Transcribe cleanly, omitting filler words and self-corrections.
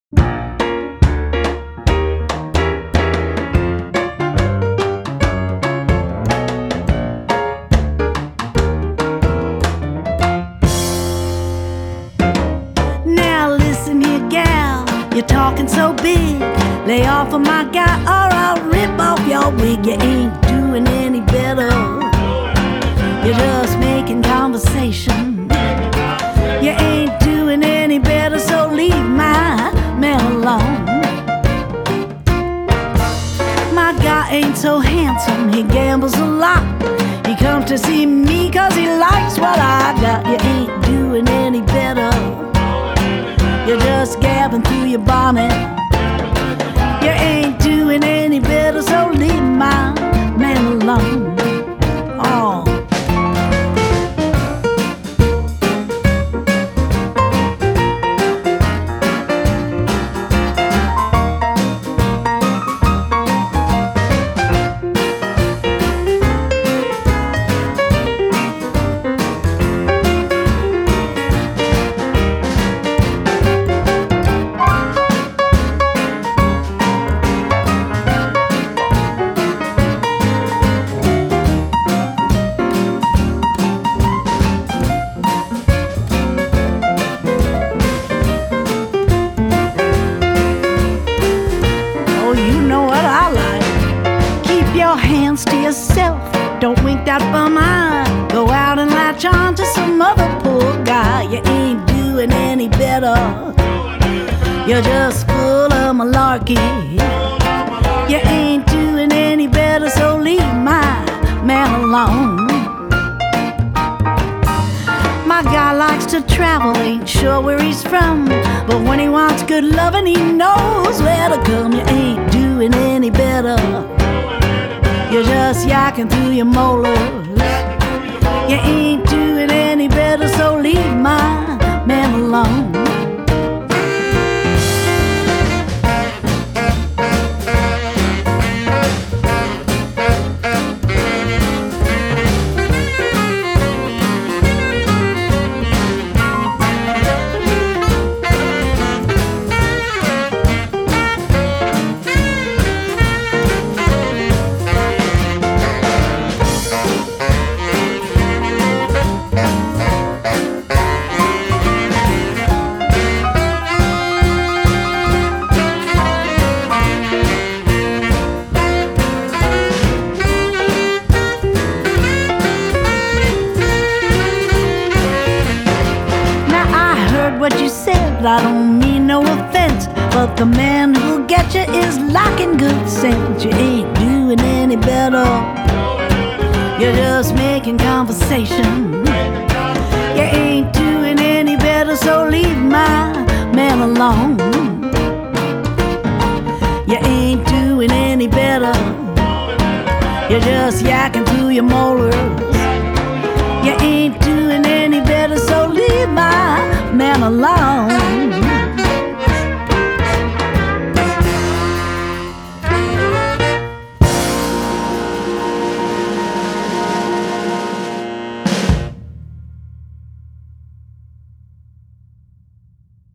Now listen here, gal, you're talking so big. Lay off of my guy or I'll rip off your wig. You ain't doing any better. You're just making conversation. You ain't doing any better, so leave my man alone. My guy ain't so handsome, he gambles a lot. He comes to see me cause he likes what I got. You ain't doing any better. You're just gabbing through your bonnet. You ain't doing any better, so leave my man alone. Oh. Hands to yourself, don't wink that bum eye. Go out and latch on to some other poor guy. You ain't doing any better. You're just full of malarkey. You ain't doing any better, so leave my man alone. My guy likes to travel, ain't sure where he's from, but when he wants good loving, he knows where to come. You ain't doing any better. You're just yakking through your molars. You ain't doing any better, so leave my man alone. What you said, I don't mean no offense, but the man who'll get you is lacking good sense. You ain't doing any better. You're just making conversation. You ain't doing any better, so leave my man alone. You ain't doing any better. You're just yakking through your molars. You ain't doing any better, so leave my man alone.